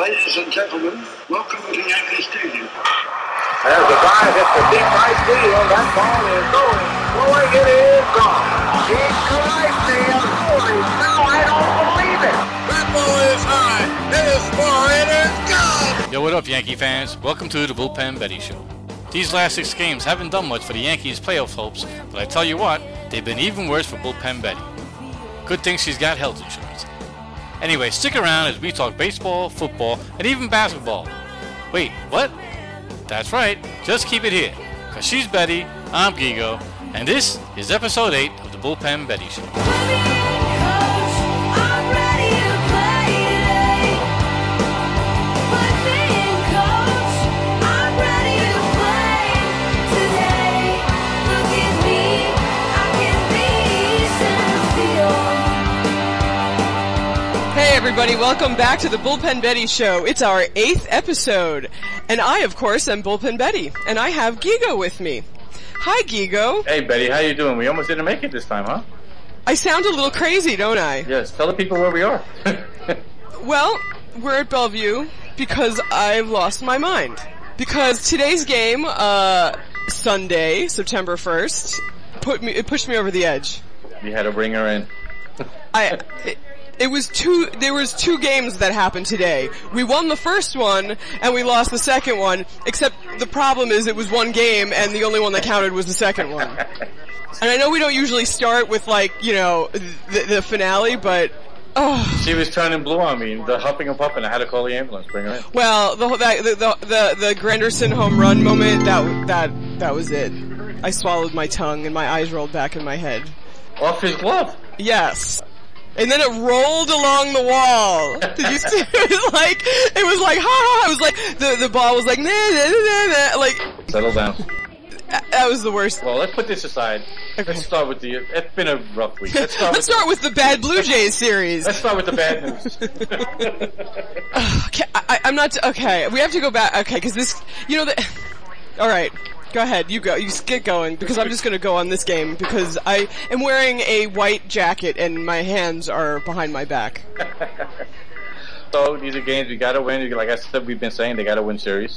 Ladies and gentlemen, welcome to Yankee Stadium. As the guy hits the deep right field, that ball is going. It is gone. It's right field. Holy cow, I don't believe it. That ball is high. It is far. It is gone. Yo, what up, Yankee fans? Welcome to the Bullpen Betty Show. These last 6 games haven't done much for the Yankees' playoff hopes, but I tell you what, they've been even worse for Bullpen Betty. Good thing she's got health insurance. Anyway, stick around as we talk baseball, football, and even basketball. Wait, what? That's right, just keep it here, because she's Betty, I'm Gigo, and this is episode 8 of the Bullpen Betty Show. Hey everybody, welcome back to the Bullpen Betty Show. It's our 8th episode, and I, of course, am Bullpen Betty, and I have Gigo with me. Hi, Gigo. Hey, Betty, how you doing? We almost didn't make it this time, huh? I sound a little crazy, don't I? Yes, tell the people where we are. Well, we're at Bellevue because I've lost my mind. Because today's game, Sunday, September 1st, it pushed me over the edge. You had to bring her in. There was 2 games that happened today. We won the first one, and we lost the second one, except the problem is it was one game, and the only one that counted was the second one. And I know we don't usually start with, the finale, but... Oh. She was turning blue on me, the huffing and puffing. I had to call the ambulance, bring her in. Well, the Granderson home run moment, that was it. I swallowed my tongue, and my eyes rolled back in my head. Off his glove? Yes. And then it rolled along the wall. Did you see? It was like, ha ha. It was like, the ball was like, nah, nah, nah, nah, like. Settle down. That was the worst. Well, let's put this aside. Okay. Let's start with it's been a rough week. Let's start with the bad Blue Jays series. Let's start with the bad news. Okay, I'm not, okay, we have to go back, okay, cause this, alright. Go ahead, you go. You get going, because I'm just going to go on this game, because I am wearing a white jacket and my hands are behind my back. So, these are games we got to win. Like I said, we've been saying they got to win series.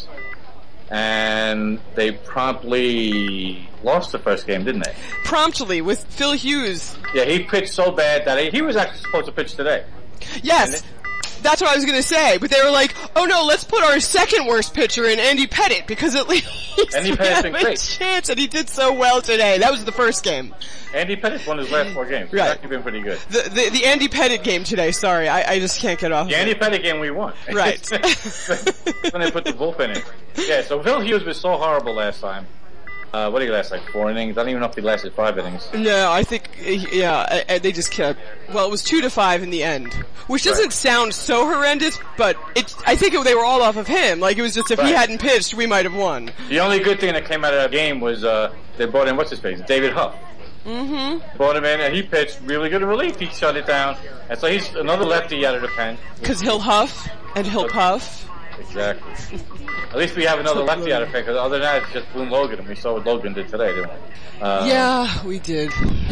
And they promptly lost the first game, didn't they? Promptly, with Phil Hughes. Yeah, he pitched so bad that he was actually supposed to pitch today. Yes. That's what I was going to say, but they were like, oh no, let's put our second worst pitcher in, Andy Pettitte, because at least Andy Pettitte's been great. Chance, and he did so well today. That was the first game. Andy Pettitte won his last 4 games. He's actually been pretty good. The Andy Pettitte game today, sorry, I just can't get off the Andy Pettitte game we won. Right. When they put the bullpen in. Yeah, so Phil Hughes was so horrible last time. What did he last, 4 innings? I don't even know if he lasted 5 innings. No, I think, they just kept, well, it was 2-5 in the end. Which doesn't sound so horrendous, but I think they were all off of him. Like, it was just, if he hadn't pitched, we might have won. The only good thing that came out of that game was, they brought in, what's-his-face? David Huff. Mm-hmm. Brought him in, and he pitched really good in relief. He shut it down. And so he's another lefty out of the pen. Because he'll huff, and he'll puff. Exactly. At least we have another lefty out of pick, because other than that, it's just Boone Logan, and we saw what Logan did today, didn't we? Yeah, we did.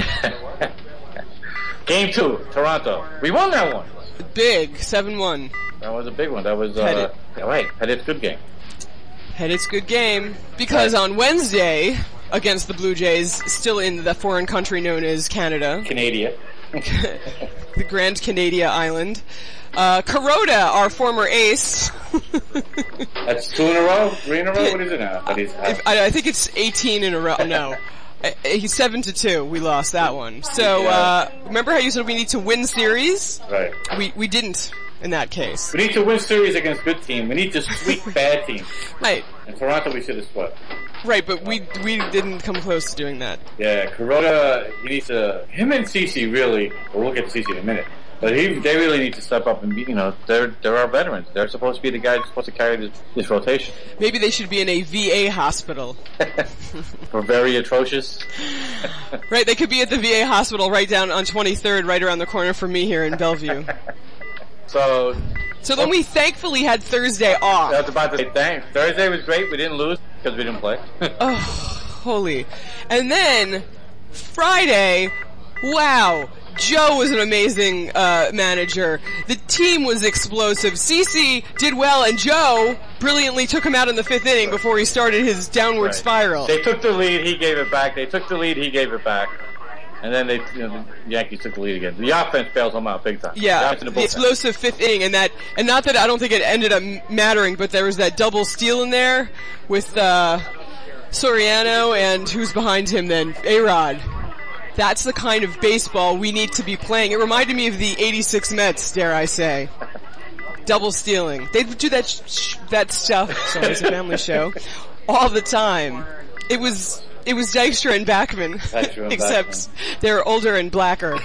Game 2, Toronto. We won that one. Big, 7-1. That was a big one. That was, Pettitte's good game. Pettitte's good game, because on Wednesday, against the Blue Jays, still in the foreign country known as Canada. Canada. The Grand Canada Island. Kuroda, our former ace. That's 2 in a row? 3 in a row? What is it now? I think it's 18 in a row. No. He's 7-2. We lost that one. So, remember how you said we need to win series? Right. We didn't in that case. We need to win series against good team. We need to sweep bad teams. Right. In Toronto, we should have split. Right, but we didn't come close to doing that. Yeah, Kuroda, he needs to, him and CeCe really, we'll get to CeCe in a minute, but they really need to step up and be, they're our veterans. They're supposed to be the guys supposed to carry this rotation. Maybe they should be in a VA hospital. For very atrocious. Right, they could be at the VA hospital right down on 23rd, right around the corner from me here in Bellevue. So then we thankfully had Thursday off. I was about to say thanks. Thursday was great. We didn't lose because we didn't play. Oh, holy. And then Friday, wow, Joe was an amazing manager. The team was explosive. CeCe did well, and Joe brilliantly took him out in the 5th inning before he started his downward spiral. They took the lead, he gave it back. They took the lead, he gave it back. And then the Yankees took the lead again. The offense bails them out big time. Yeah, the explosive 5th inning, and not that I don't think it ended up mattering, but there was that double steal in there with Soriano and who's behind him then, A-Rod. That's the kind of baseball we need to be playing. It reminded me of the '86 Mets, dare I say. Double stealing. They do that stuff. Sorry, it's a family show. All the time. It was Dykstra and Backman, except they're older and blacker.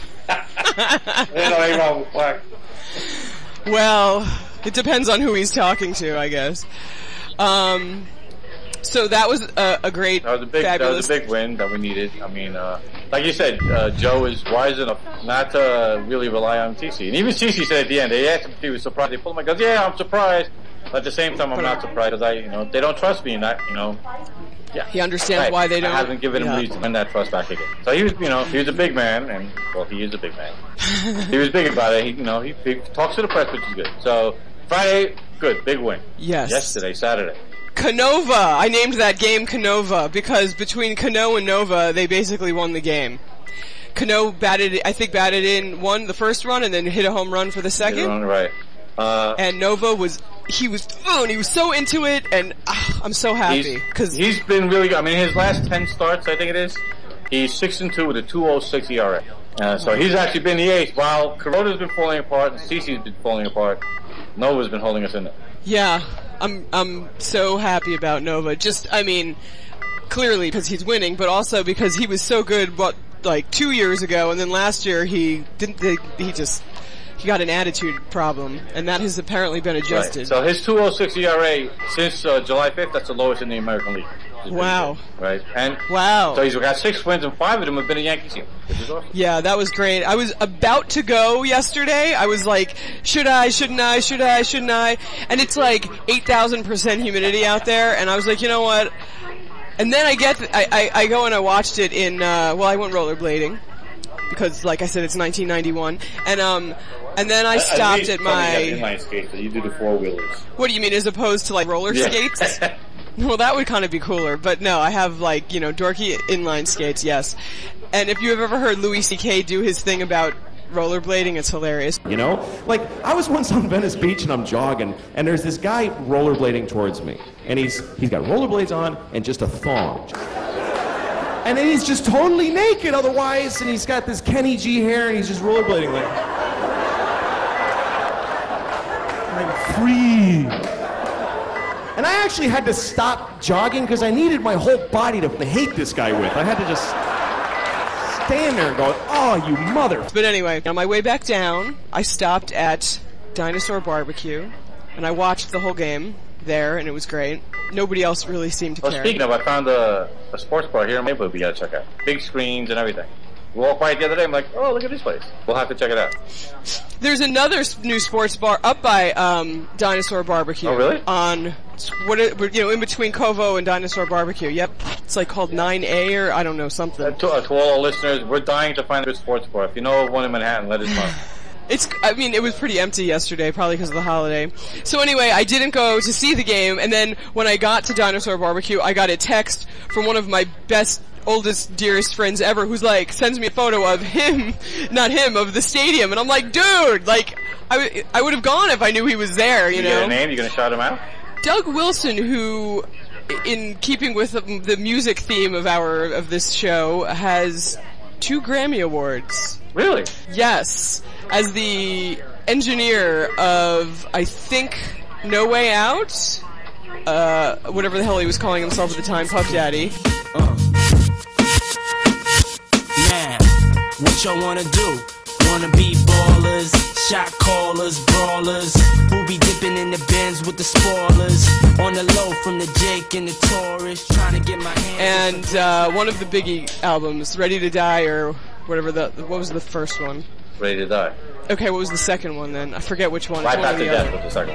Well, it depends on who he's talking to, I guess. So that was a great, fabulous... That was a big win that we needed. I mean, like you said, Joe is wise enough not to really rely on CeCe. And even CeCe said at the end, they asked him if he was surprised. They pulled him and goes, yeah, I'm surprised. But at the same time, I'm not surprised because they don't trust me. Yeah. He understands why they don't. I haven't given him reason to win that trust back again. So he was, he was a big man, and he is a big man. He was big about it. He talks to the press, which is good. So Friday, good, big win. Yes. Yesterday, Saturday. Canova. I named that game Canova because between Cano and Nova, they basically won the game. Cano batted in the first run and then hit a home run for the second. Right. And Nova was so into it, and I'm so happy because he's been really good. I mean, his last 10 starts, I think it is, he's 6-2 with a 2.06 ERA. So he's actually been the ace. While Kuroda's been falling apart and CeCe's been falling apart, Nova's been holding us in there. Yeah, I'm so happy about Nova. Clearly because he's winning, but also because he was so good 2 years ago, and then last year he got an attitude problem, and that has apparently been adjusted. Right. So his 2.06 ERA since July 5th, that's the lowest in the American League. Wow. Right. And wow. So he's got 6 wins, and 5 of them have been a Yankee team. Which is awesome. Yeah, that was great. I was about to go yesterday. I was like, should I, shouldn't I, should I, shouldn't I? And it's like 8,000% humidity out there, and I was like, you know what? And then I go and I watched it in, I went rollerblading. Because, like I said, it's 1991. And then I stopped at my... inline skates, you do the 4-wheelers. What do you mean, as opposed to, roller skates? Well, that would kind of be cooler. But no, I have, dorky inline skates, yes. And if you have ever heard Louis C.K. do his thing about rollerblading, it's hilarious. I was once on Venice Beach and I'm jogging, and there's this guy rollerblading towards me. And he's got rollerblades on and just a thong. And then he's just totally naked otherwise, and he's got this Kenny G hair, and he's just rollerblading I'm free. And I actually had to stop jogging because I needed my whole body to hate this guy with. I had to just stand there and go, oh, you mother. But anyway, on my way back down, I stopped at Dinosaur Barbecue, and I watched the whole game there, and it was great. Nobody else really seemed to care. Speaking of, I found a sports bar here in Maple we gotta check out. Big screens and everything. We walked by it the other day, I'm like, oh, look at this place. We'll have to check it out. There's another new sports bar up by Dinosaur Barbecue. Oh, really? In between Kovo and Dinosaur Barbecue. Yep. It's called 9A or I don't know, something. To all our listeners, we're dying to find a good sports bar. If you know of one in Manhattan, let us know. It was pretty empty yesterday, probably because of the holiday. So anyway, I didn't go to see the game, and then when I got to Dinosaur Barbecue, I got a text from one of my best, oldest, dearest friends ever, who's sends me a photo of him, of the stadium, and I'm like, dude, I would have gone if I knew he was there, you know? Get a name? You gonna shout him out? Doug Wilson, who, in keeping with the music theme of this show, has 2 Grammy Awards. Really? Yes. As the engineer of, I think, No Way Out? Whatever the hell he was calling himself at the time, Puff Daddy. Now, what y'all wanna do? Wanna be ballers, shot callers, brawlers, who be dipping in the bins with the spoilers, on the low from the Jake and the Taurus, trying to get my hands. And one of the Biggie albums, Ready to Die, or whatever what was the first one? Ready to Die. Okay, what was the second one then? I forget which one. Life After Death was the second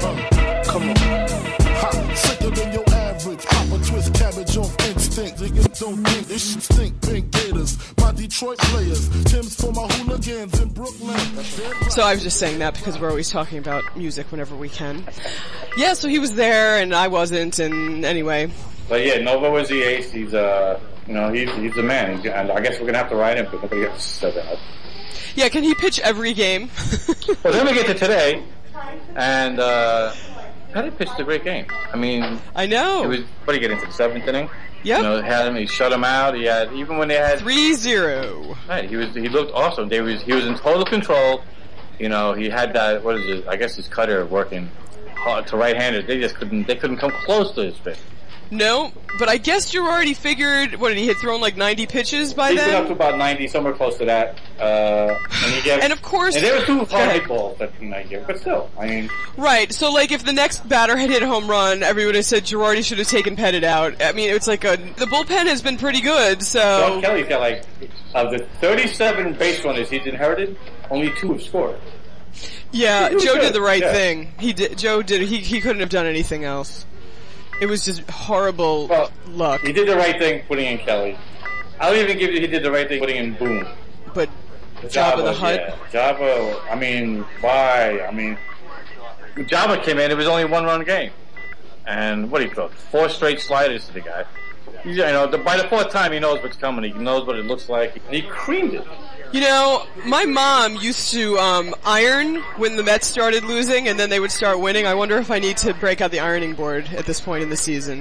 one. Come on. Hot, sicker than your average. Pop a twist cabbage off instinct. don't think this shit stink. Pink Gators, my Detroit players. Tim's for my hooligans in Brooklyn. So I was just saying that because we're always talking about music whenever we can. Yeah, so he was there and I wasn't, and anyway. But yeah, Nova was the ace. He's he's the man. And I guess we're gonna have to ride him because nobody else said that. Yeah, can he pitch every game? Well, then we get to today, and Petty pitched a great game. I mean, I know. He was, what did he get into the 7th inning? Yep. He shut him out. He had, even when they had 3-0. Right. He looked awesome. He was in total control. You know, he had that. What is it? I guess his cutter working hard to right-handers. They couldn't come close to his pitch. No, but I guess you already figured, what, did he had thrown like 90 pitches by then? He got up to about 90, somewhere close to that. And of course... And there were 2 hard balls that he gave, but still, I mean... Right, so like if the next batter had hit a home run, everyone would have said Girardi should have taken Pettit out. I mean, it's like the bullpen has been pretty good, so... Joe Kelly's got like, of the 37 base runners he's inherited, only 2 have scored. Yeah, Joe did the right thing. He couldn't have done anything else. It was just horrible luck. He did the right thing putting in Kelly. I'll even give you he did the right thing putting in Boone. But Jabba the Hutt? Yeah. Jabba, I mean, why? I mean, Jabba came in, it was only a 1-run game. And what he threw? 4 straight sliders to the guy. You know, by the 4th time he knows what's coming. He knows what it looks like. And he creamed it. You know, my mom used to iron when the Mets started losing, and then they would start winning. I wonder if I need to break out the ironing board at this point in the season.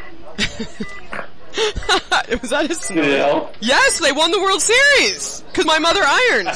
Was that a snort? Yeah. Yes, they won the World Series because my mother ironed.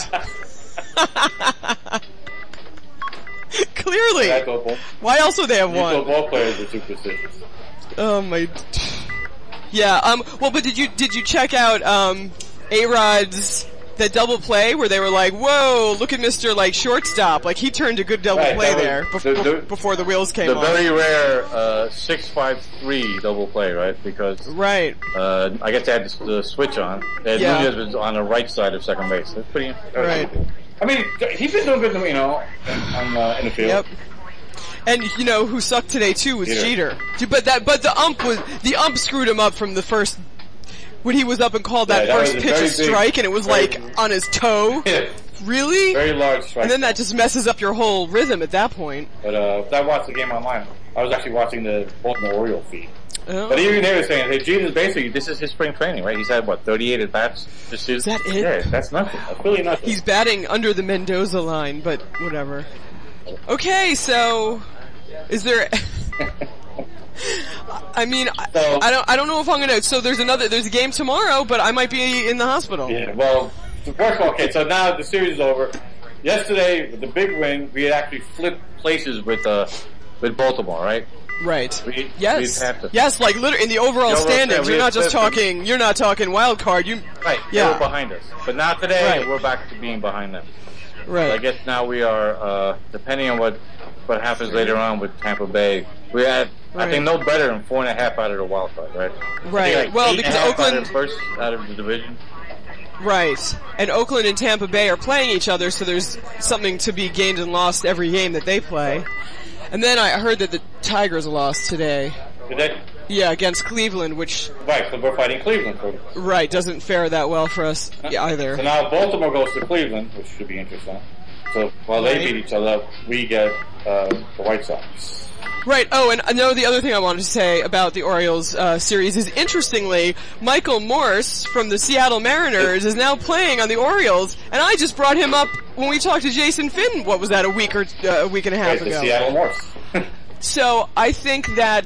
Clearly. Why else would they have won? Ball players are superstitious. Oh my. Yeah. Well, but did you check out A-Rod's that double play where they were like, "Whoa, look at Mr. like shortstop! Like he turned a good double play there before the wheels came off." The very rare 6-5-3 double play, right? Because I guess they had the switch on. Nunez was on the right side of second base. That's pretty right. I mean, he's been doing good, you know, in the field. Yep. And you know who sucked today too was Jeter. But the ump screwed him up from the first. When he was up and called that first pitch a strike, and it was like on his toe. Yeah. Really? Very large strike. And then that just messes up your whole rhythm at that point. But I watched the game online. I was actually watching the Baltimore Oriole feed. Oh. But even they were saying, hey, Jeter's basically, this is his spring training, right? He's had, 38 at-bats this season? Is that it? Yeah, that's nothing. That's really nothing. He's batting under the Mendoza line, but whatever. Okay, so, is there... I mean, I don't know if I'm gonna. So there's a game tomorrow, but I might be in the hospital. Yeah. Well, first of all, okay. So now the series is over. Yesterday, with the big win, we had actually flipped places with Baltimore, right? Right. Yes. Like literally in the overall standings. You're not just talking. You're not talking wild card. Right. Yeah. They were behind us, but now today we're back to being behind them. Right. So I guess now we are, depending on what happens later on with Tampa Bay, we had, I think, no better than 4.5 out of the wild card, right? Right. Well, because Oakland first out of the division. Right. And Oakland and Tampa Bay are playing each other, so there's something to be gained and lost every game that they play. And then I heard that the Tigers lost today. Did they? Yeah, against Cleveland, which... Right, so we're fighting Cleveland for it. Right, doesn't fare that well for us either. So now Baltimore goes to Cleveland, which should be interesting. So while they beat each other up, we get the White Sox. Right. Oh, and I know the other thing I wanted to say about the Orioles series is, interestingly, Michael Morse from the Seattle Mariners is now playing on the Orioles, and I just brought him up when we talked to Jason Finn. What was that, a week and a half ago? The Seattle Morse. So I think that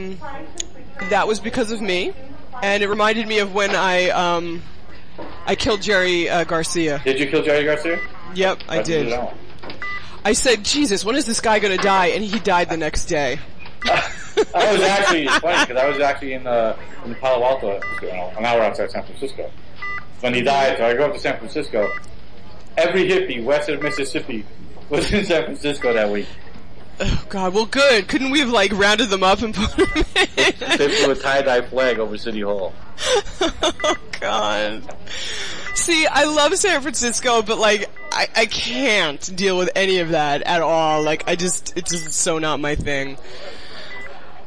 that was because of me, and it reminded me of when I killed Jerry Garcia. Did you kill Jerry Garcia? Yep, I did. I said, Jesus, when is this guy going to die? And he died the next day. I was actually, it's funny, because I was actually in Palo Alto, an hour outside San Francisco. When he died, so I go up to San Francisco. Every hippie west of Mississippi was in San Francisco that week. Oh, God, well, good. Couldn't we have, rounded them up and put them in? They put a tie-dye flag over City Hall. Oh, God. See, I love San Francisco, but, I can't deal with any of that at all. It's just so not my thing.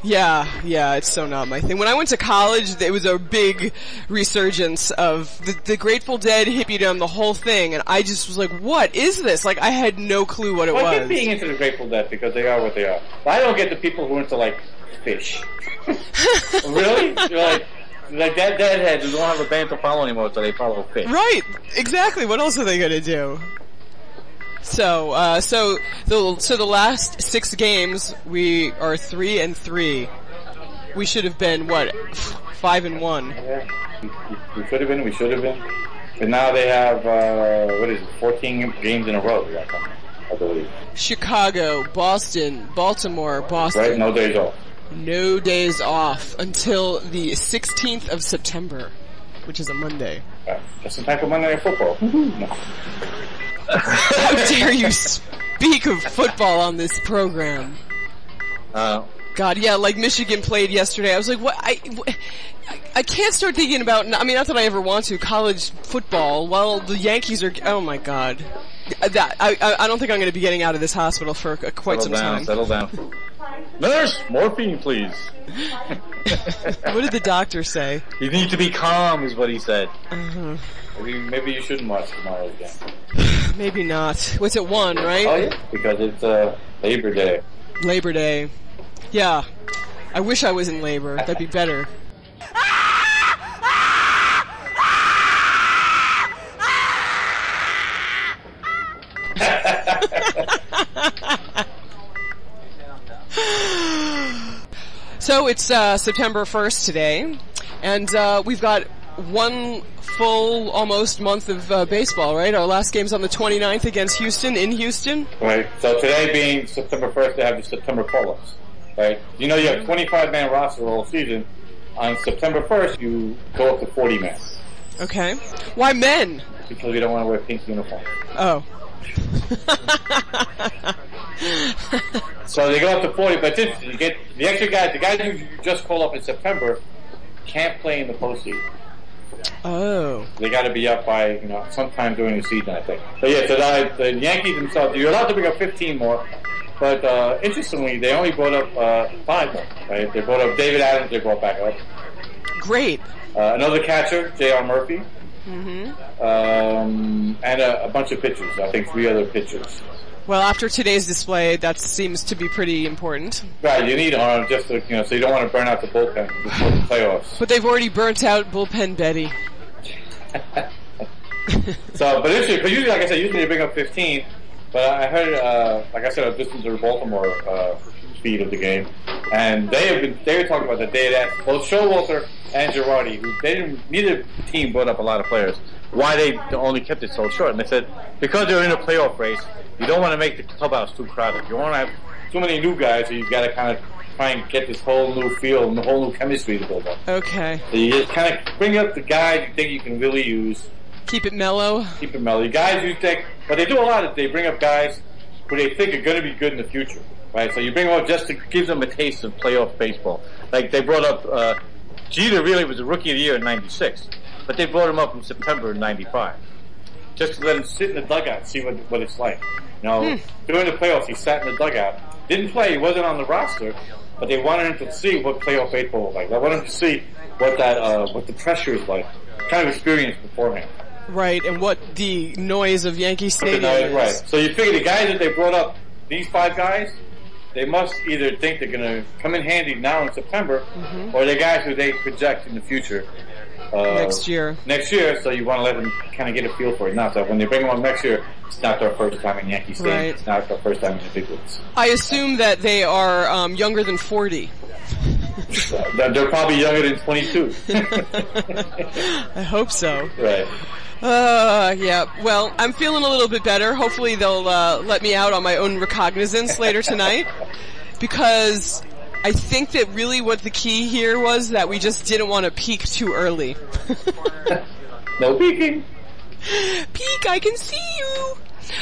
Yeah, it's so not my thing. When I went to college, there was a big resurgence of the Grateful Dead, Hippie Dum, the whole thing, and I just was like, what is this? Like, I had no clue what it was. I get being into the Grateful Dead because they are what they are. But I don't get the people who are into, like, fish. Really? Like that deadheads who don't have a band to follow anymore, so they follow fish. Right, exactly. What else are they gonna do? So the last 6 games, we are 3-3. We should have been, 5-1. Yeah, we should have been. But now they have, 14 games in a row, I believe. Chicago, Boston, Baltimore, Boston. Right, no days off. No days off until the 16th of September, which is a Monday. That's the type of Monday Night Football. No. How dare you speak of football on this program? God, yeah, like Michigan played yesterday. I was like, what? I can't start thinking about, I mean, not that I ever want to, college football while the Yankees are, oh my God. I don't think I'm going to be getting out of this hospital for quite some time. Settle down. Nurse, morphine, please. What did the doctor say? You need to be calm, is what he said. Uh-huh. Maybe you shouldn't watch tomorrow's game. Maybe not. What's it 1, right? Oh yeah, because it's Labor Day. Labor Day. Yeah. I wish I was in labor. That'd be better. So it's September 1st today, and we've got one full, almost month of baseball, right? Our last game's on the 29th against Houston, in Houston. Right. So today being September 1st, they have the September call-ups, right? You know you have 25-man roster all season. On September 1st, you go up to 40 men. Okay. Why men? Because we don't want to wear pink uniforms. Oh. So they go up to 40, but it's interesting. You get the extra guys, the guys who just call up in September can't play in the postseason. Oh. They got to be up by, sometime during the season, I think. But yeah, so the Yankees themselves, you're allowed to bring up 15 more, but interestingly, they only brought up 5 more, right? They brought up David Adams, they brought back up. Great. Another catcher, J.R. Murphy. Mm-hmm. And a bunch of pitchers, I think 3 other pitchers. Well, after today's display, that seems to be pretty important. Right, you need arms just to, so you don't want to burn out the bullpen before the playoffs. But they've already burnt out Bullpen Betty. But interesting, because usually, like I said, they bring up 15, but I heard, like I said, I listened to the Baltimore feed of the game, and they were talking about the day that both Showalter and Girardi, neither team brought up a lot of players, why they only kept it so short. And they said, because they're in a playoff race, you don't want to make the clubhouse too crowded. You don't want to have too many new guys, so you've got to kind of try and get this whole new feel and the whole new chemistry to build up. Okay. So you just kind of bring up the guys you think you can really use. Keep it mellow. Keep it mellow. The guys you think, but they do a lot of, they bring up guys who they think are going to be good in the future, right? So you bring them up just to give them a taste of playoff baseball. Like they brought up, Jeter really was a rookie of the year in '96, but they brought him up in September of '95. Just to let him sit in the dugout and see what it's like. During the playoffs, he sat in the dugout. Didn't play, he wasn't on the roster, but they wanted him to see what playoff baseball was like. They wanted him to see what the pressure is like. Kind of experience beforehand. Right, and what the noise of Yankee Stadium is. Right. So you figure the guys that they brought up, these 5 guys, they must either think they're going to come in handy now in September, or they're guys who they project in the future. Next year, so you want to let them kind of get a feel for it. Now, so when they bring them up next year, it's not their first time in Yankee Stadium. Right. It's not their first time in the big leagues. I assume that they are younger than 40. They're probably younger than 22. I hope so. Right. Yeah. Well, I'm feeling a little bit better. Hopefully they'll let me out on my own recognizance later tonight, because I think that really what the key here was that we just didn't want to peak too early. No peeking. Peek, I can see you.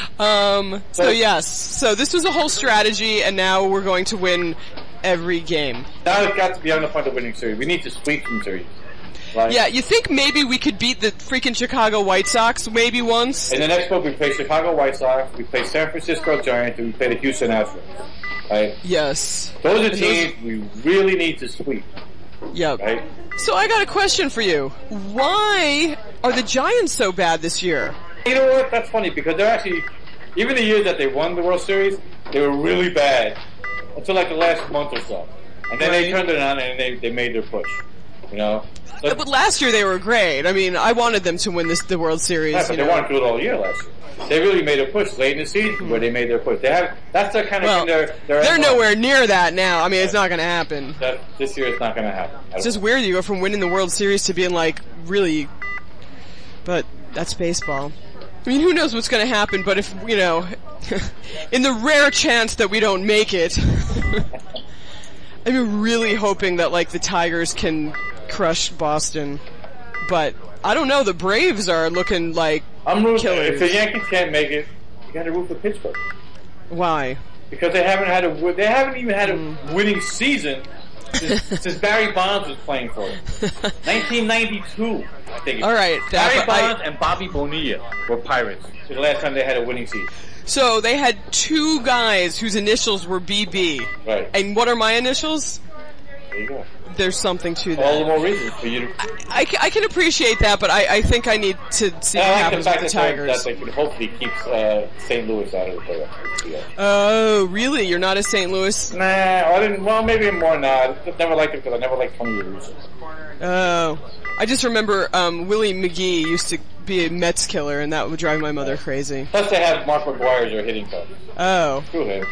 So yes. So this was a whole strategy, and now we're going to win every game. Now it's got to be on the point of winning series. We need to sweep some series. Right? Yeah, you think maybe we could beat the freaking Chicago White Sox maybe once? In the next book, we play Chicago White Sox, we play San Francisco Giants, and we play the Houston Astros. right? Yes. Those are teams we really need to sweep. Yep. Right? So I got a question for you. Why are the Giants so bad this year? You know what? That's funny because they're actually, even the years that they won the World Series, they were really bad until like the last month or so. And then they turned it on and they made their push. You know? But last year they were great. I mean, I wanted them to win the World Series. Yeah, but they wanted to do it all year last year. They really made a push late in the season where they made their push. That's their kind of thing. They're nowhere near that now. I mean, it's not going to happen. This year it's not going to happen. It's just weird you go from winning the World Series to being like really, but that's baseball. I mean, who knows what's going to happen? But if in the rare chance that we don't make it, I'm really hoping that like the Tigers can crush Boston. But I don't know. The Braves are looking like I'm rooting. killers. If the Yankees can't make it, you got to root for Pittsburgh. Why? Because they haven't even had a winning season since Barry Bonds was playing for them. 1992, I think. All right, Barry Bonds and Bobby Bonilla were Pirates. So the last time they had a winning season. So they had two guys whose initials were BB. Right. And what are my initials? There you go. There's something to that. All the more reason for you to... I can appreciate that, but I think I need to see what happens with the Tigers. That they can hopefully keep St. Louis out of the playoffs. Oh, really? You're not a St. Louis? Nah, I didn't. Well, maybe more now. I never liked it because I never liked Tony La Russa. Oh. I just remember Willie McGee used to be a Mets killer, and that would drive my mother crazy. Plus they have Mark McGwire as their hitting coach. Oh. Screw him.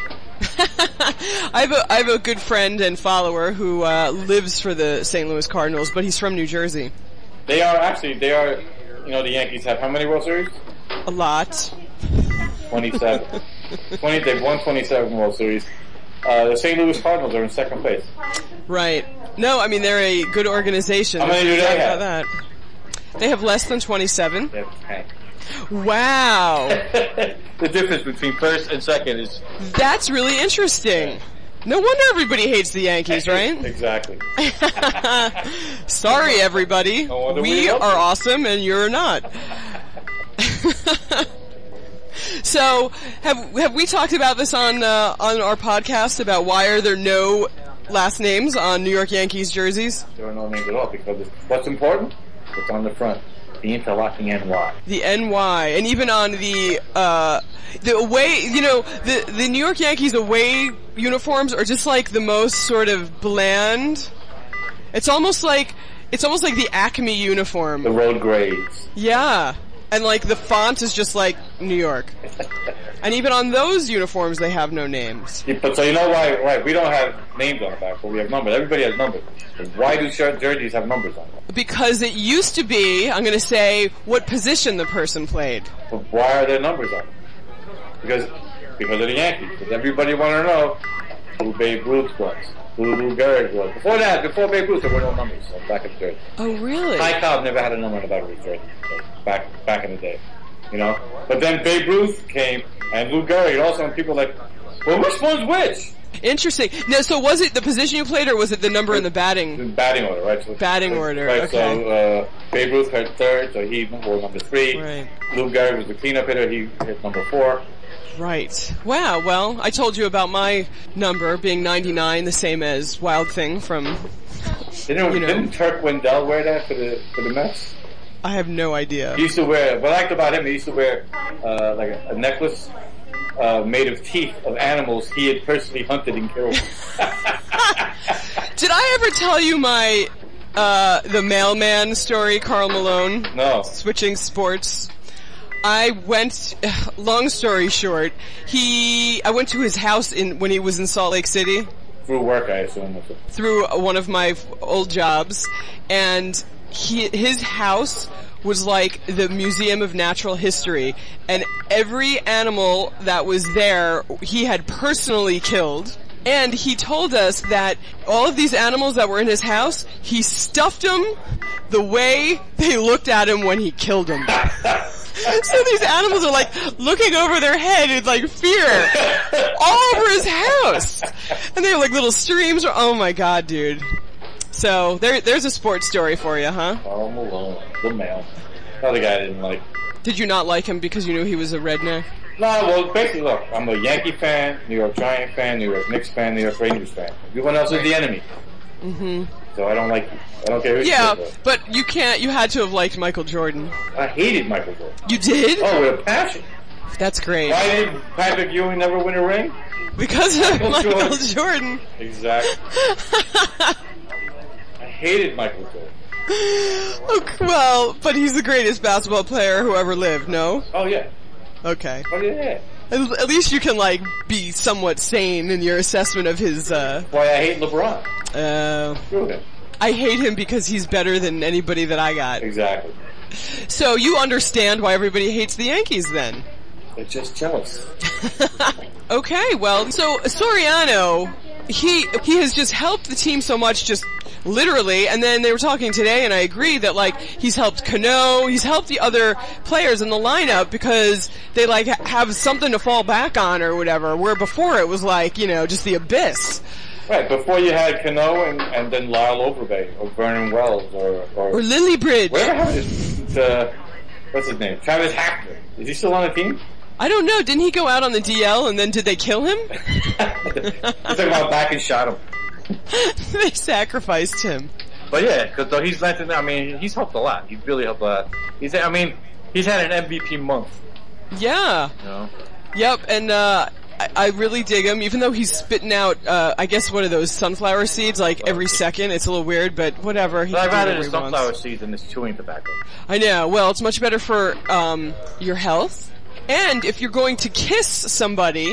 I have a good friend and follower who lives for the St. Louis Cardinals, but he's from New Jersey. They are, the Yankees have how many World Series? A lot. 27. They've won 27 World Series. The St. Louis Cardinals are in second place. Right. No, I mean, they're a good organization. How many do they have? That. They have less than 27. They have 10. Wow. The difference between first and second is... That's really interesting. No wonder everybody hates the Yankees, right? Exactly. Sorry, everybody. We are awesome, and you're not. So, have we talked about this on our podcast about why are there no last names on New York Yankees jerseys? There are no names at all because what's important? What's on the front. The interlocking NY. The NY. And even on the away, the New York Yankees away uniforms are just like the most sort of bland. It's almost like the Acme uniform. The road grades. Yeah. And like the font is just like New York. And even on those uniforms they have no names. Yeah, but so you know why we don't have names on the back, but we have numbers. Everybody has numbers. Why do jerseys have numbers on them? Because it used to be, I'm going to say, what position the person played. But why are there numbers on them? Because of the Yankees. Because everybody want to know who Babe Ruth was, who Lou Gehrig was. Before Babe Ruth, there were no numbers on the back of the jersey. Oh, really? Ty Cobb never had a number on the back of his jersey back in the day. But then Babe Ruth came, and Lou Gehrig, and also people like, well, which one's which? Interesting. Now, so was it the position you played, or was it the number in the batting? The batting order, right? So, batting order, right, okay. So Babe Ruth hit third, so he wore number 3. Right. Lou Gehrig was the cleanup hitter, he hit number 4. Right. Wow, well, I told you about my number being 99, the same as Wild Thing from... Didn't Turk Wendell wear that for the Mets? I have no idea. He used to wear, what I liked about him, he used to wear like a necklace made of teeth of animals he had personally hunted and killed. Did I ever tell you my the mailman story, Karl Malone? No. Switching sports. I went, long story short, I went to his house when he was in Salt Lake City. Through work, I assume. Through one of my old jobs, and his house was like the Museum of Natural History, and every animal that was there he had personally killed. And he told us that all of these animals that were in his house, he stuffed them the way they looked at him when he killed them. So these animals are like looking over their head in like fear all over his house. And they have like little streams. Oh my god, dude. So there's a sports story for you, huh? Karl Malone, the male. Another guy I didn't like. Did you not like him because you knew he was a redneck? No, well, basically, look, I'm a Yankee fan, New York Giant fan, New York Knicks fan, New York Rangers fan. Everyone else is the enemy. Mm-hmm. So I don't like you. I don't care who you Yeah, is, but you had to have liked Michael Jordan. I hated Michael Jordan. You did? Oh, with a passion. That's great. Why did Patrick Ewing never win a ring? Because of Michael Jordan. Exactly. I hated Michael Jordan. Okay, well, but he's the greatest basketball player who ever lived, no? Oh, yeah. Okay. Oh, yeah. At least you can, like, be somewhat sane in your assessment of his, Why I hate LeBron. Screw him. I hate him because he's better than anybody that I got. Exactly. So you understand why everybody hates the Yankees, then? They're just jealous. Okay, well, so Soriano, he has just helped the team so much, just literally, and then they were talking today, and I agree that, like, he's helped Cano, he's helped the other players in the lineup because they, like, have something to fall back on or whatever, where before it was like, you know, just the abyss. Right, before you had Cano and then Lyle Overbay, or Vernon Wells, or Lily Bridge. Whatever happened to, what's his name? Travis Hackman. Is he still on the team? I don't know, didn't he go out on the DL and then did they kill him? He took him out back and shot him. They sacrificed him. But yeah, because though he's lent, I mean, he's helped a lot. He's really helped a lot. He's had an MVP month. Yeah. You know? Yep, and I really dig him, even though he's spitting out, I guess one of those sunflower seeds, like, every second. It's a little weird, but whatever. But I'd rather the sunflower seeds than this chewing tobacco. I know. Well, it's much better for your health. And if you're going to kiss somebody...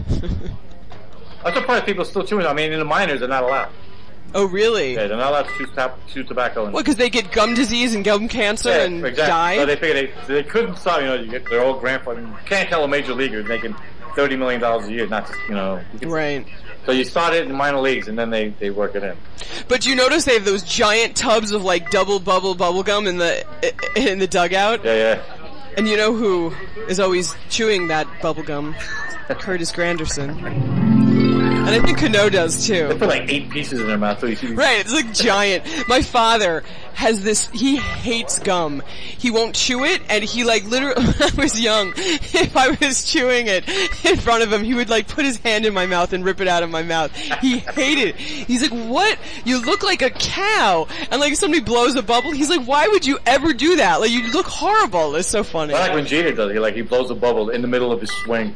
I'm surprised people are still chewing. I mean, in the minors, they're not allowed. Oh, really? Yeah, they're not allowed to chew tobacco. Well, because they get gum disease and gum cancer and exactly. die? So they figured they couldn't stop, you know, their old grandfather. You can't tell a major leaguer making $30 million a year not to, you know. Right. So you start it in the minor leagues, and then they work it in. But you notice they have those giant tubs of, like, double bubble gum in the dugout? Yeah. And you know who is always chewing that bubble gum? Curtis Granderson. And I think Cano does too. They put like 8 pieces in their mouth so you see. Right, it's like giant. My father has this, he hates gum. He won't chew it, and he like literally, when I was young, if I was chewing it in front of him, he would like put his hand in my mouth and rip it out of my mouth. He hated it. He's like, what? You look like a cow. And like if somebody blows a bubble, he's like, why would you ever do that? Like you look horrible. It's so funny. Like when Jeter does it, he blows a bubble in the middle of his swing.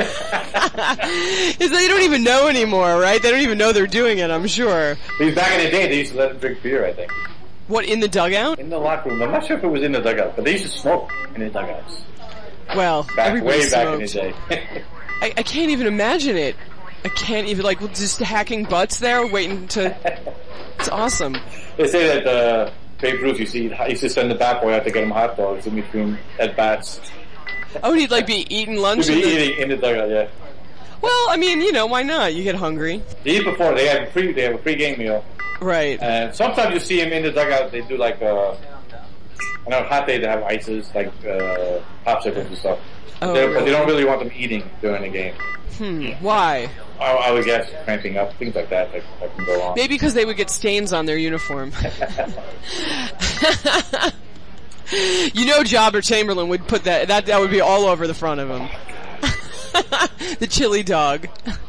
It's like they don't even know anymore, right? They don't even know they're doing it, I'm sure. Because back in the day, they used to let him drink beer, I think. What, in the dugout? In the locker room. I'm not sure if it was in the dugout, but they used to smoke in the dugouts. Well, everybody way smoked. back in the day. I can't even imagine it. I can't even, like, just hacking butts there, waiting to... It's awesome. They say that Babe Ruth used to send the bat boy out to get him hot dogs in between at-bats. Oh, he'd, like, be eating lunch? He'd be eating in the dugout, yeah. Well, I mean, you know, why not? You get hungry. The year before, they have a pre-game meal. Right. And sometimes you see him in the dugout, they do like, on a hot day they have ices, like popsicles and stuff. Oh, but they don't really want them eating during the game. Why? I would guess cramping up, things like that can go on. Maybe because they would get stains on their uniform. You know Jobber Chamberlain would put that would be all over the front of him. The chili dog.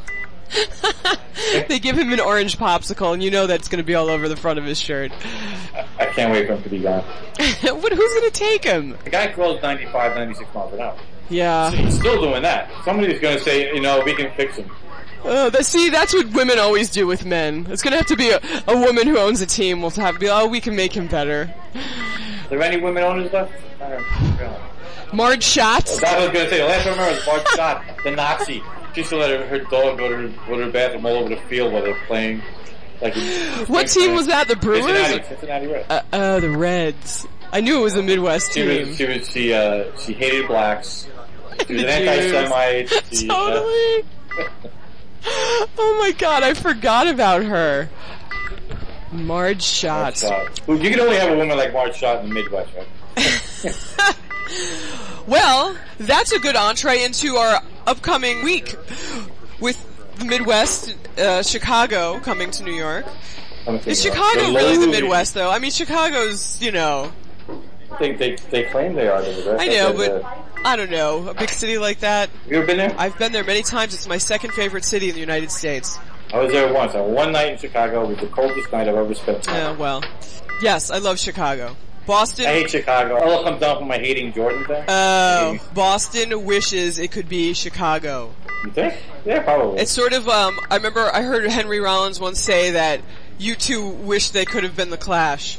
They give him an orange popsicle, and you know that's going to be all over the front of his shirt. I can't wait for him to be gone. Who's going to take him? The guy throws 95, 96 miles an hour. Yeah. So he's still doing that. Somebody's going to say, you know, we can fix him. That's what women always do with men. It's going to have to be a woman who owns a team will have to be, we can make him better. Are there any women owners left? Marge Schatz? That was going to say, the last one I remember was Marge Schatz, the Nazi. She used to let her dog go to her bathroom all over the field while they're playing. Like, what team was that? The Brewers? Cincinnati Reds. The Reds. I knew it was a Midwest team. She hated blacks. She was an anti-Semite. Totally. Oh my God, I forgot about her. Marge Schatz. You can only have a woman like Marge Schatz in the Midwest, right? Well, that's a good entree into our upcoming week with the Midwest, Chicago coming to New York. Is Chicago really the Midwest, though? I mean, Chicago's, you know... They claim they are the Midwest. I know, but I don't know, a big city like that. You ever been there? I've been there many times. It's my second favorite city in the United States. I was there once. One night in Chicago was the coldest night I've ever spent. Yeah, well. Yes, I love Chicago. Boston. I hate Chicago. It all comes down from my hating Jordan thing. Oh, Boston wishes it could be Chicago. You think? Yeah, probably. It's sort of, I remember I heard Henry Rollins once say that you two wish they could have been the Clash.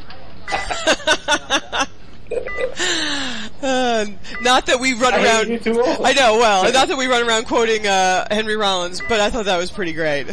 Not that we run around. I know, well, not that we run around quoting Henry Rollins, but I thought that was pretty great.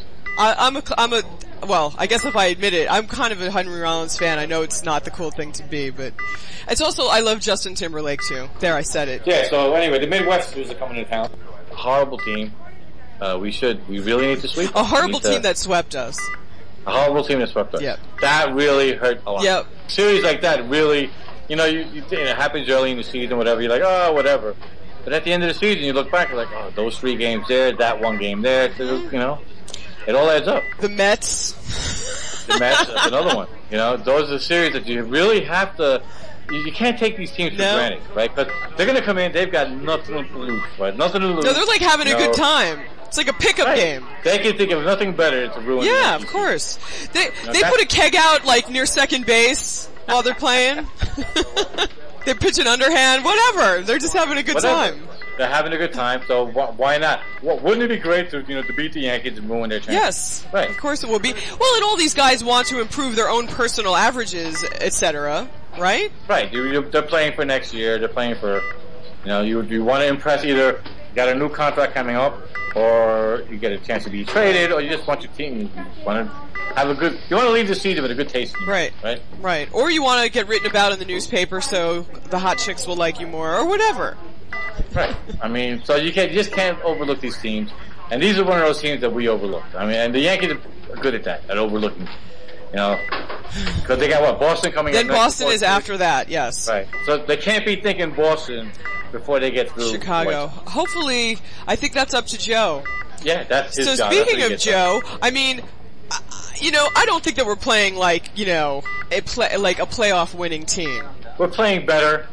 Well, I guess if I admit it, I'm kind of a Henry Rollins fan. I know it's not the cool thing to be, but it's also, I love Justin Timberlake too. There, I said it. Yeah, so anyway, the Midwesterners are coming to town. Horrible team. We really need to sweep. A horrible team that swept us. A horrible team that swept us. Yep. That really hurt a lot. Yep. Series like that really, you it happens early in the season, whatever, you're like, oh, whatever. But at the end of the season, you look back, you're like, oh, those 3 games there, that 1 game there, it all adds up. The Mets. The Mets, that's another one. Those are the series that you really have to, you can't take these teams for granted, right? Because they're going to come in, they've got nothing to lose, right? Nothing to lose. No, they're like having a good time. It's like a pickup game. They can think of nothing better to ruin. Yeah, of course. They put a keg out like near second base while they're playing. They pitch an underhand, whatever. They're just having a good time. They're having a good time, so why not? Wouldn't it be great to beat the Yankees and ruin their chances? Yes, right. Of course it would be. Well, and all these guys want to improve their own personal averages, etc. Right? Right. They're playing for next year. They're playing for, you want to impress. Either you got a new contract coming up, or you get a chance to be traded, or you just want your team. You want to have you want to leave the season with a good taste. Right. Right. Right. Or you want to get written about in the newspaper so the hot chicks will like you more, or whatever. Right. I mean, so you just can't overlook these teams, and these are one of those teams that we overlooked. I mean, and the Yankees are good at that, at overlooking. Because they got Boston coming. Then Boston is after that. Yes. Right. So they can't be thinking Boston before they get through Chicago. Hopefully, I think that's up to Joe. Yeah, that's his job. So speaking of Joe, I mean, I don't think that we're playing like a playoff winning team. We're playing better.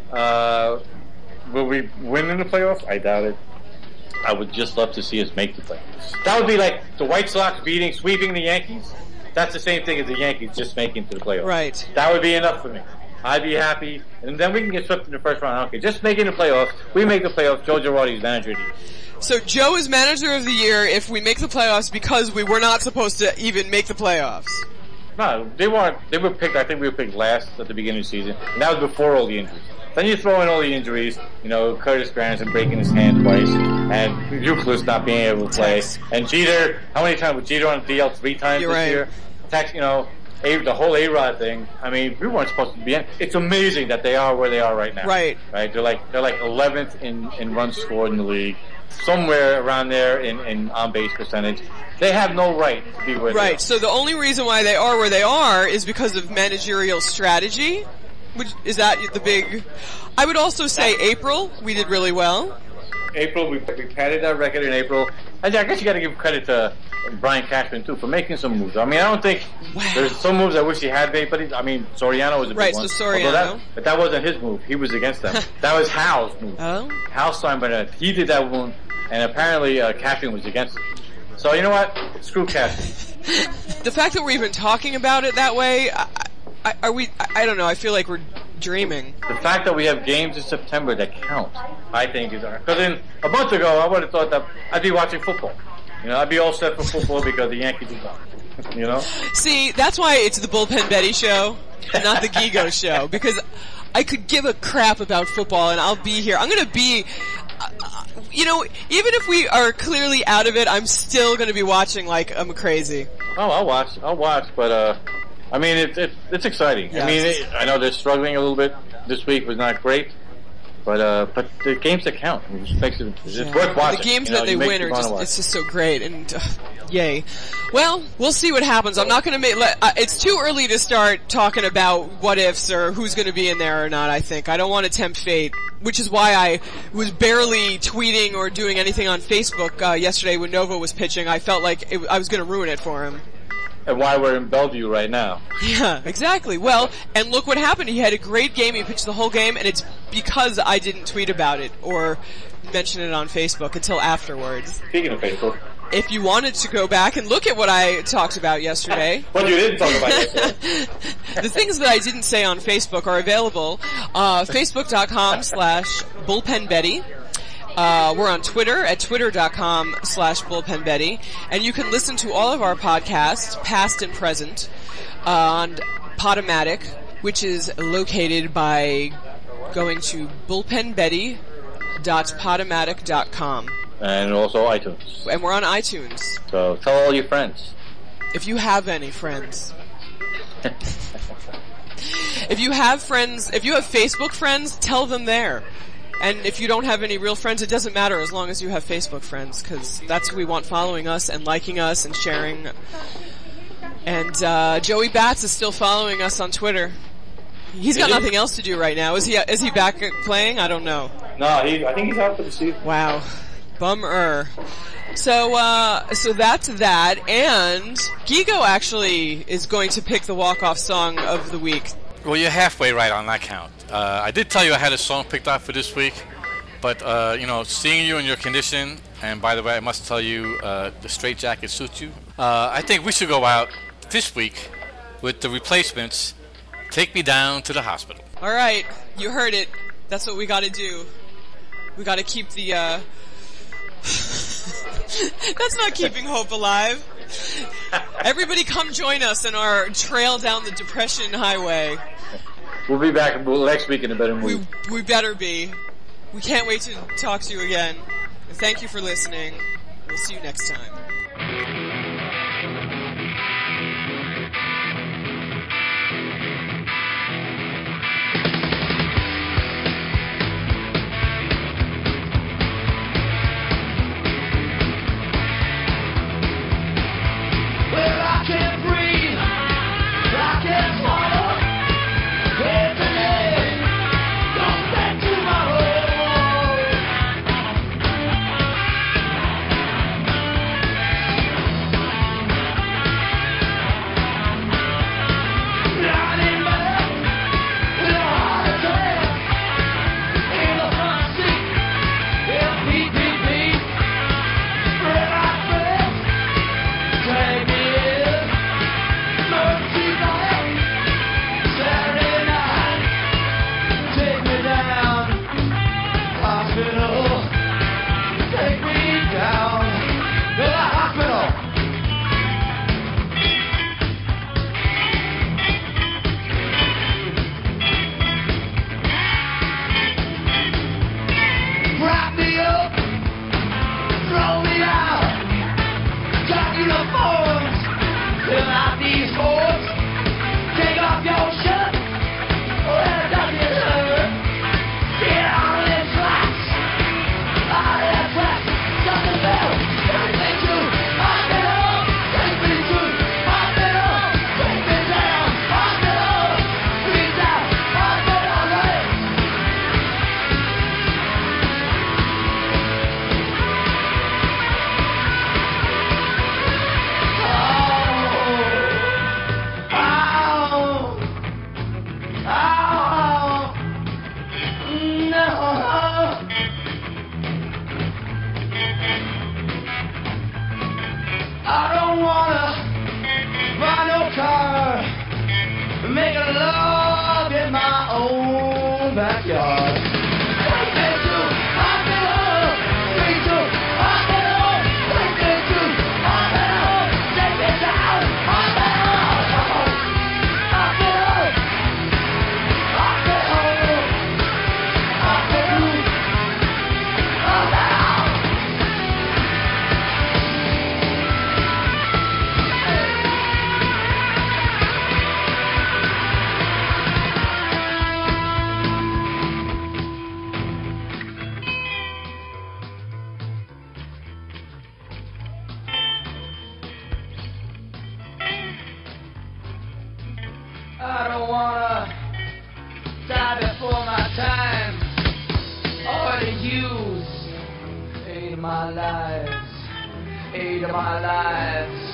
Will we win in the playoffs? I doubt it. I would just love to see us make the playoffs. That would be like the White Sox sweeping the Yankees. That's the same thing as the Yankees just making it to the playoffs. Right. That would be enough for me. I'd be happy, and then we can get swept in the first round. Okay, just making the playoffs. We make the playoffs. Joe Girardi's manager of the year. So Joe is manager of the year if we make the playoffs because we were not supposed to even make the playoffs. No, they weren't. They were picked. I think we were picked last at the beginning of the season, and that was before all the injuries. Then you throw in all the injuries, Curtis Granderson breaking his hand twice, and Euclid not being able to play, and Jeter. How many times was Jeter on the DL 3 times this year? The whole A-Rod thing. I mean, we weren't supposed to be in. It's amazing that they are where they are right now. Right. Right. They're like 11th in runs scored in the league, somewhere around there in on-base percentage. They have no right to be where they are. Right. So the only reason why they are where they are is because of managerial strategy. Which is that the big? I would also say April. We did really well. April, we padded our record in April. I guess you got to give credit to Brian Cashman too for making some moves. I mean, I don't think there's some moves I wish he had made, but Soriano was a big one. Right, so Soriano. But that wasn't his move. He was against them. That was Hal's move. Oh. Hal Steinbrenner. He did that one, and apparently Cashman was against it. So you know what? Screw Cashman. The fact that we're even talking about it that way. Are we? I don't know. I feel like we're dreaming. The fact that we have games in September that count, I think, is because a month ago I would have thought that I'd be watching football. I'd be all set for football because the Yankees are gone. See, that's why it's the Bullpen Betty show and not the Gigo show, because I could give a crap about football and I'll be here. I'm going to be. Even if we are clearly out of it, I'm still going to be watching like I'm crazy. Oh, I'll watch, but I mean, it's exciting. Yes. I mean, I know they're struggling a little bit. This week was not great, but the games that count, it just makes it's worth watching. The games that they win are it's just so great, and yay. Well, we'll see what happens. I'm not going to it's too early to start talking about what ifs or who's going to be in there or not. I think I don't want to tempt fate, which is why I was barely tweeting or doing anything on Facebook yesterday when Nova was pitching. I felt like I was going to ruin it for him. and why we're in Bellevue right now. Yeah, exactly. Well, and look what happened. He had a great game. He pitched the whole game, and it's because I didn't tweet about it or mention it on Facebook until afterwards. Speaking of Facebook. If you wanted to go back and look at what I talked about yesterday. What you didn't talk about yesterday. The things that I didn't say on Facebook are available. Facebook.com/BullpenBetty. We're on Twitter at twitter.com/BullpenBetty. And you can listen to all of our podcasts, past and present, on Podomatic, which is located by going to bullpenbetty.podomatic.com. And also iTunes. And we're on iTunes. So tell all your friends. If you have any friends. If you have friends, if you have Facebook friends, tell them there. And if you don't have any real friends, it doesn't matter as long as you have Facebook friends, because that's who we want following us and liking us and sharing. And Joey Bats is still following us on Twitter. He's got nothing else to do right now. Is he back playing? I don't know. No, I think he's out for the season. Wow. Bummer. So that's that, and Gigo actually is going to pick the walk-off song of the week. Well, you're halfway right on that count. I did tell you I had a song picked out for this week, but, seeing you in your condition, and by the way, I must tell you, the straight jacket suits you. I think we should go out this week with the Replacements, Take Me Down to the Hospital. All right, you heard it. That's what we got to do. We got to keep the, That's not keeping hope alive. Everybody come join us in our trail down the Depression Highway. We'll be back next week in a better mood. We better be. We can't wait to talk to you again. And thank you for listening. We'll see you next time. I don't wanna die before my time or to use 8 of my lives.